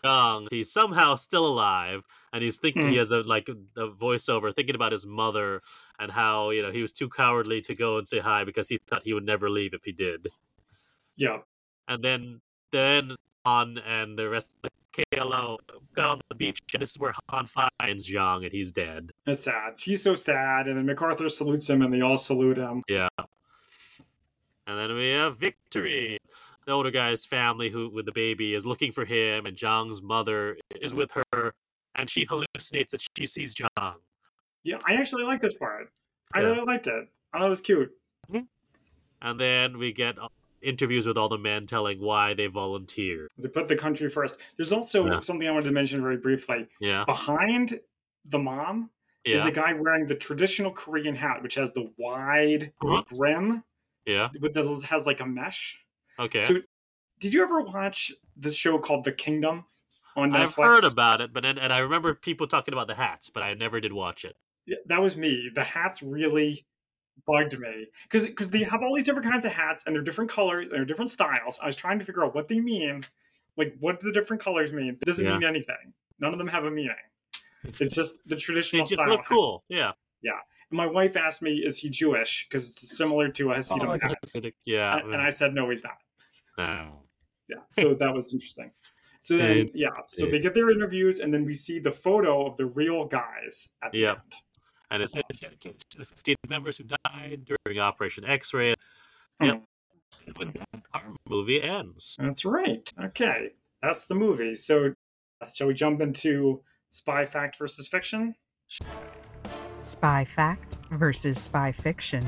Young, he's somehow still alive, and he's thinking he has a voiceover thinking about his mother and how he was too cowardly to go and say hi because he thought he would never leave if he did. Yeah. And then Han and the rest of the KLO got on the beach, and this is where Han finds Zhang, and he's dead. It's sad. She's so sad, and then MacArthur salutes him, and they all salute him. Yeah. And then we have Victory. The older guy's family, who with the baby, is looking for him, and Zhang's mother is with her, and she hallucinates that she sees Zhang. Yeah, I actually like this part. I Yeah. really liked it. I thought it was cute. And then we get interviews with all the men telling why they volunteered. They put the country first. There's also something I wanted to mention very briefly. Yeah. Behind the mom is a guy wearing the traditional Korean hat, which has the wide brim. Yeah. That has like a mesh. Okay. So, did you ever watch this show called The Kingdom on Netflix? I've heard about it, and I remember people talking about the hats, but I never did watch it. Yeah, that was me. The hats really bugged me because they have all these different kinds of hats and they're different colors and they're different styles. I was trying to figure out what they mean, like what do the different colors mean. It doesn't mean anything. None of them have a meaning. It's just the traditional They just style. look cool. Yeah. Yeah. And my wife asked me, "Is he Jewish?" Because it's similar to a Hasidic hat. Yeah. And I said, "No, he's not." Oh. Yeah. So that was interesting. So then, so they get their interviews, and then we see the photo of the real guys at the end. And it's dedicated to the 15 members who died during Operation X-Ray. Yep. With that, our movie ends. That's right. Okay. That's the movie. So shall we jump into spy fact versus fiction? Spy fact versus spy fiction.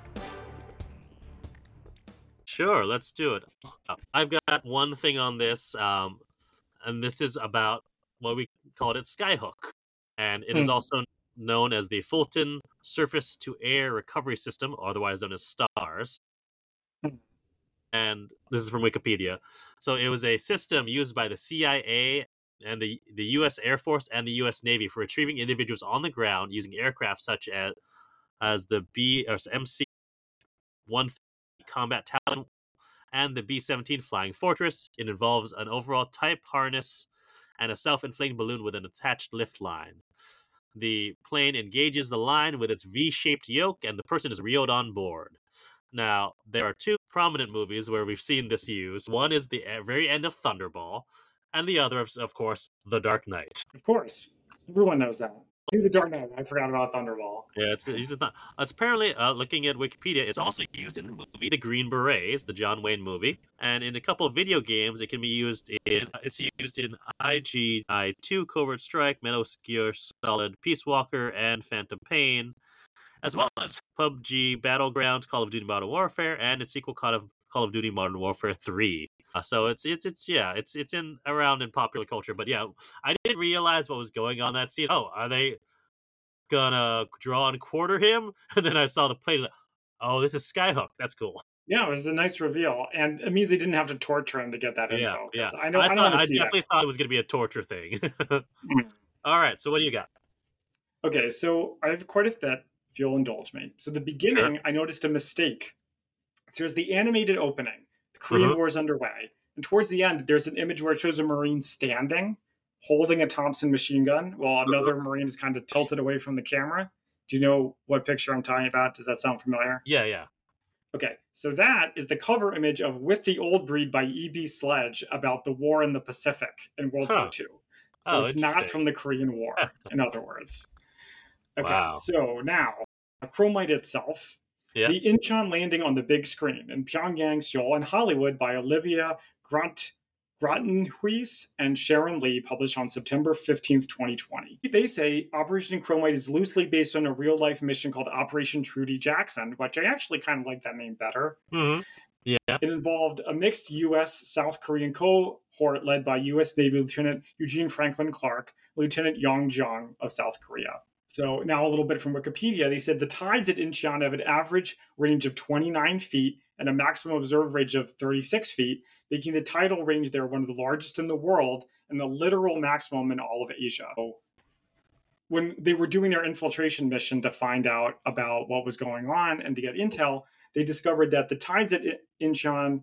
Sure, let's do it. I've got one thing on this, and this is about what we called it Skyhook. And it is also known as the Fulton Surface-to-Air Recovery System, otherwise known as STARS. And this is from Wikipedia. So it was a system used by the CIA and the U.S. Air Force and the U.S. Navy for retrieving individuals on the ground using aircraft such as the MC-1 Combat Talon and the B-17 Flying Fortress. It involves an overall type harness and a self-inflating balloon with an attached lift line. The plane engages the line with its V-shaped yoke, and the person is reeled on board. Now, there are two prominent movies where we've seen this used. One is the very end of Thunderball, and the other, of course, The Dark Knight. Of course. Everyone knows that. I knew The Dark Knight. I forgot about Thunderball. Yeah, it's apparently, looking at Wikipedia, it's also used in the movie The Green Berets, the John Wayne movie. And in a couple of video games, it can be used in IGI2, Covert Strike, Metal Gear Solid, Peace Walker, and Phantom Pain, as well as PUBG Battlegrounds, Call of Duty Modern Warfare, and its sequel Call of Duty Modern Warfare 3. So it's around in popular culture. But yeah, I didn't realize what was going on that scene. Oh, are they gonna draw and quarter him? And then I saw the plane. Like, oh, this is Skyhook. That's cool. Yeah, it was a nice reveal, and it means they didn't have to torture him to get that info. Yeah. I definitely thought it was gonna be a torture thing. All right, so what do you got? Okay, so I have quite a bit, if you'll indulge me. So the beginning, I noticed a mistake. So there's the animated opening. The Korean War is underway. And towards the end, there's an image where it shows a Marine standing, holding a Thompson machine gun, while another Marine is kind of tilted away from the camera. Do you know what picture I'm talking about? Does that sound familiar? Yeah. Okay, so that is the cover image of With the Old Breed by E.B. Sledge about the war in the Pacific in World War II. So it's not from the Korean War, in other words. Okay, so now, Chromite itself. Yeah. The Incheon landing on the big screen in Pyongyang, Seoul, and Hollywood by Olivia Grottenhuis and Sharon Lee, published on September 15th, 2020. They say Operation Chromite is loosely based on a real-life mission called Operation Trudy Jackson, which I actually kind of like that name better. Mm-hmm. Yeah. It involved a mixed U.S.-South Korean cohort led by U.S. Navy Lieutenant Eugene Franklin Clark, Lieutenant Yong Jong of South Korea. So now a little bit from Wikipedia. They said the tides at Incheon have an average range of 29 feet and a maximum observed range of 36 feet, making the tidal range there one of the largest in the world and the literal maximum in all of Asia. So when they were doing their infiltration mission to find out about what was going on and to get intel, they discovered that the tides at Incheon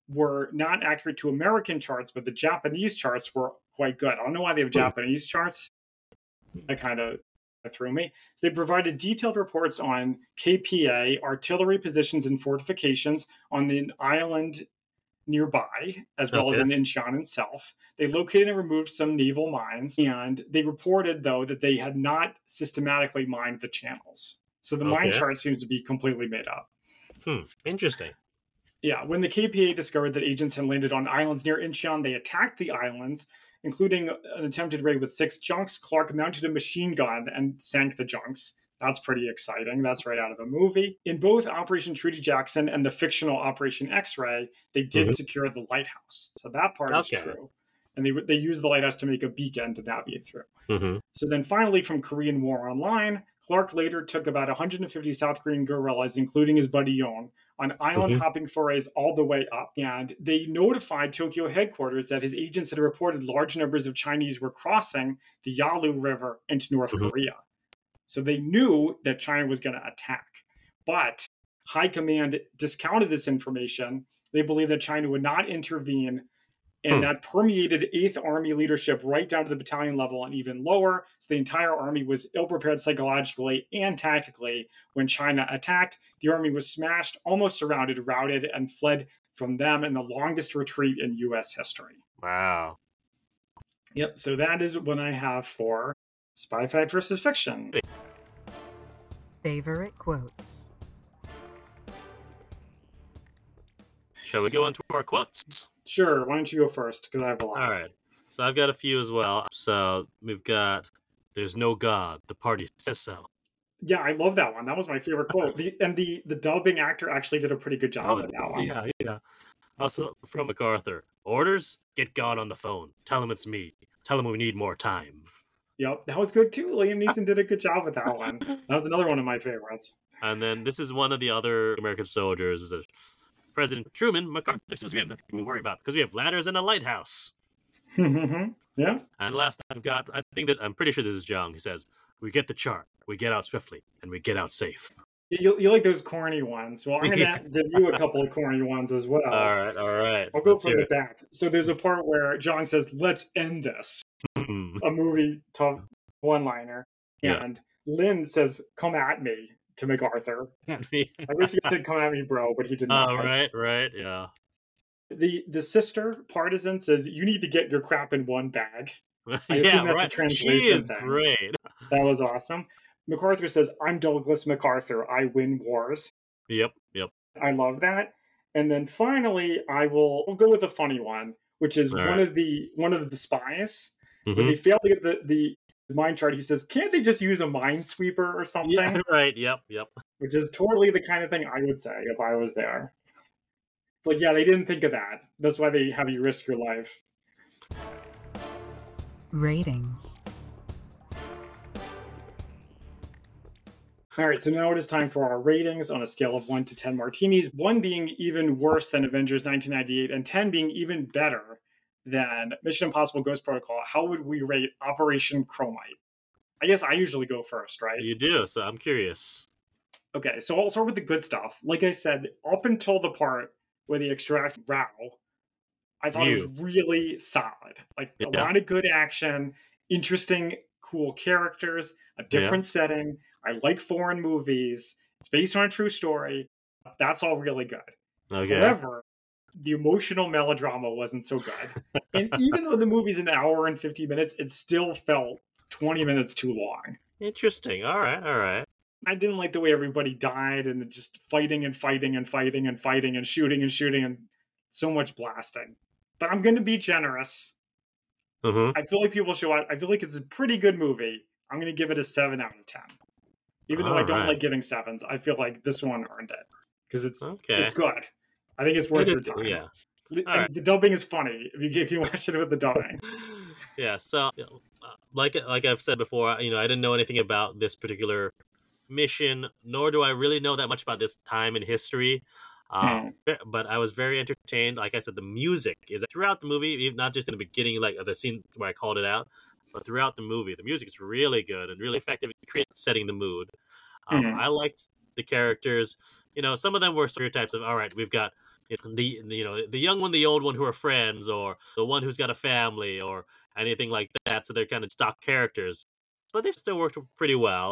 were not accurate to American charts, but the Japanese charts were quite good. I don't know why they have Japanese charts. That kind of threw me. So they provided detailed reports on KPA, artillery positions and fortifications on the island nearby, as well as in Incheon itself. They located and removed some naval mines, and they reported, though, that they had not systematically mined the channels. So the mine chart seems to be completely made up. Interesting. Yeah, when the KPA discovered that agents had landed on islands near Incheon, they attacked the islands, including an attempted raid with 6 junks. Clark mounted a machine gun and sank the junks. That's pretty exciting. That's right out of a movie. In both Operation Trudy Jackson and the fictional Operation X-Ray, they did secure the lighthouse. So that part is true. And they used the lighthouse to make a beacon to navigate through. So then finally, from Korean War Online, Clark later took about 150 South Korean guerrillas, including his buddy Yong, on island-hopping forays all the way up. And they notified Tokyo headquarters that his agents had reported large numbers of Chinese were crossing the Yalu River into North Korea. So they knew that China was going to attack. But High Command discounted this information. They believed that China would not intervene, and that permeated 8th Army leadership right down to the battalion level and even lower. So the entire army was ill-prepared psychologically and tactically. When China attacked, the army was smashed, almost surrounded, routed, and fled from them in the longest retreat in U.S. history. Wow. Yep, so that is what I have for Spy Fact versus Fiction. Favorite quotes. Shall we go on to our quotes? Sure, why don't you go first, because I have a lot. All right. So I've got a few as well. So we've got, "There's no God. The party says so." Yeah, I love that one. That was my favorite quote. The dubbing actor actually did a pretty good job with that one. Yeah. Also from MacArthur, "Orders? Get God on the phone. Tell him it's me. Tell him we need more time." Yep, that was good too. Liam Neeson did a good job with that one. That was another one of my favorites. And then this is one of the other American soldiers. Is President Truman, MacArthur says we have nothing to worry about because we have ladders and a lighthouse. Yeah. And last I've got, I'm pretty sure this is Jung. He says, "We get the chart, we get out swiftly, and we get out safe." You like those corny ones. Well, I'm going to give you a couple of corny ones as well. All right. I'll go from the back. So there's a part where Jung says, "Let's end this." A movie tough one-liner. And Lynn says, "Come at me," to MacArthur. I wish he said, "Come at me, bro," but he did not. Oh, right, yeah. The sister partisan says, "You need to get your crap in one bag." Yeah, right. She is great. That was awesome. MacArthur says, "I'm Douglas MacArthur. I win wars." Yep. I love that. And then finally, I'll go with a funny one, which is one of the spies. When they fail to get the mine chart, he says, "Can't they just use a minesweeper or something?" Yeah, right. Yep. Which is totally the kind of thing I would say if I was there. Like, yeah, they didn't think of that. That's why they have you risk your life. Ratings. All right, so now it is time for our ratings on a scale of 1 to 10 martinis, 1 being even worse than Avengers 1998 and 10 being even better than Mission Impossible Ghost Protocol. How would we rate Operation Chromite? I guess I usually go first, right? You do, so I'm curious. Okay, so I'll start with the good stuff. Like I said, up until the part where they extract Rao, I thought it was really solid. Like, a lot of good action, interesting, cool characters, a different setting. I like foreign movies. It's based on a true story. That's all really good. Okay. However, the emotional melodrama wasn't so good. And even though the movie's an hour and 50 minutes, it still felt 20 minutes too long. Interesting. All right. I didn't like the way everybody died and just fighting and shooting and so much blasting. But I'm going to be generous. I feel like people should watch. I feel like it's a pretty good movie. I'm going to give it a 7 out of 10. Even though I don't like giving 7s, I feel like this one earned it. Because it's good. I think it's worth your time. Yeah. The dubbing is funny if you watch it with the dubbing. Yeah, so like I've said before, I didn't know anything about this particular mission, nor do I really know that much about this time in history. But I was very entertained. Like I said, the music is throughout the movie, not just in the beginning, like the scene where I called it out, but throughout the movie, the music is really good and really effective in setting the mood. I liked the characters. Some of them were stereotypes of, all right, we've got the young one, the old one who are friends, or the one who's got a family, or anything like that. So they're kind of stock characters, but they still worked pretty well.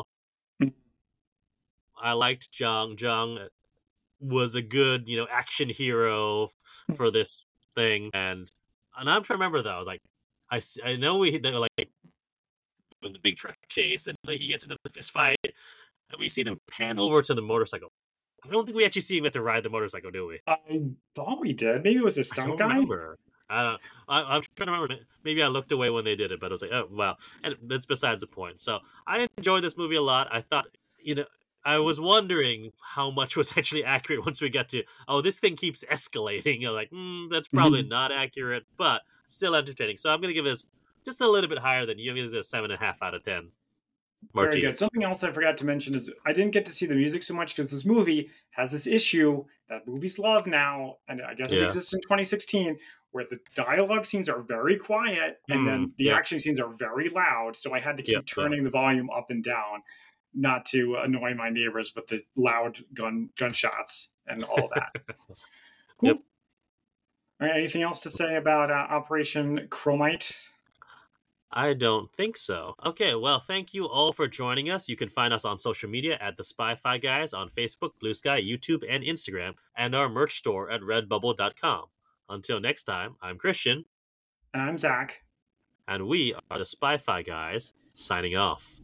I liked Jung. Jung was a good, action hero for this thing, and I'm trying to remember though. Like, I know they're like in the big truck chase, and like, he gets into the fist fight, and we see them pan over to the motorcycle. I don't think we actually see him get to ride the motorcycle, do we? I thought we did. Maybe it was a I stunt don't guy. remember. I'm trying to remember. Maybe I looked away when they did it, but I was like, oh well. And that's besides the point. So I enjoyed this movie a lot. I thought, I was wondering how much was actually accurate once we got to, oh, this thing keeps escalating. You're like, that's probably not accurate, but still entertaining. So I'm going to give this just a little bit higher than you. I'm going to give this a 7.5 out of 10. Very good. Something else I forgot to mention is I didn't get to see the music so much because this movie has this issue that movies love now, and I guess it exists in 2016, where the dialogue scenes are very quiet and then the action scenes are very loud. So I had to keep turning the volume up and down, not to annoy my neighbors with the loud gunshots and all that. Cool. Yep. All right, anything else to say about Operation Chromite? I don't think so. Okay, well, thank you all for joining us. You can find us on social media at the Spy-Fi Guys on Facebook, Blue Sky, YouTube, and Instagram, and our merch store at redbubble.com. Until next time, I'm Christian. And I'm Zach. And we are the Spy-Fi Guys, signing off.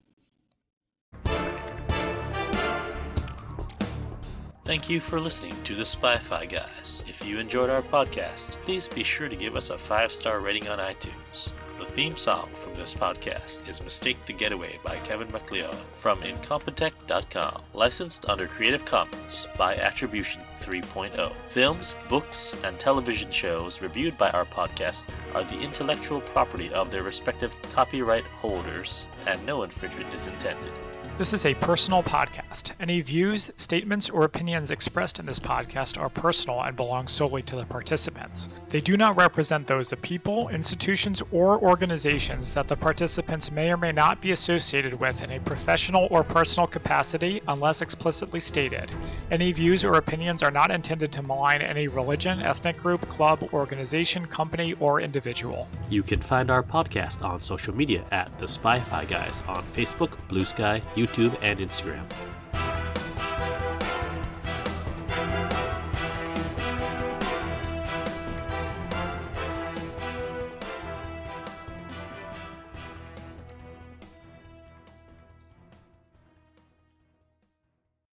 Thank you for listening to the Spy-Fi Guys. If you enjoyed our podcast, please be sure to give us a 5-star rating on iTunes. The theme song from this podcast is Mistake the Getaway by Kevin MacLeod from Incompetech.com. Licensed under Creative Commons by Attribution 3.0. Films, books, and television shows reviewed by our podcast are the intellectual property of their respective copyright holders, and no infringement is intended. This is a personal podcast. Any views, statements, or opinions expressed in this podcast are personal and belong solely to the participants. They do not represent those of people, institutions, or organizations that the participants may or may not be associated with in a professional or personal capacity unless explicitly stated. Any views or opinions are not intended to malign any religion, ethnic group, club, organization, company, or individual. You can find our podcast on social media at The Spy-Fi Guys on Facebook, Blue Sky, YouTube, and Instagram.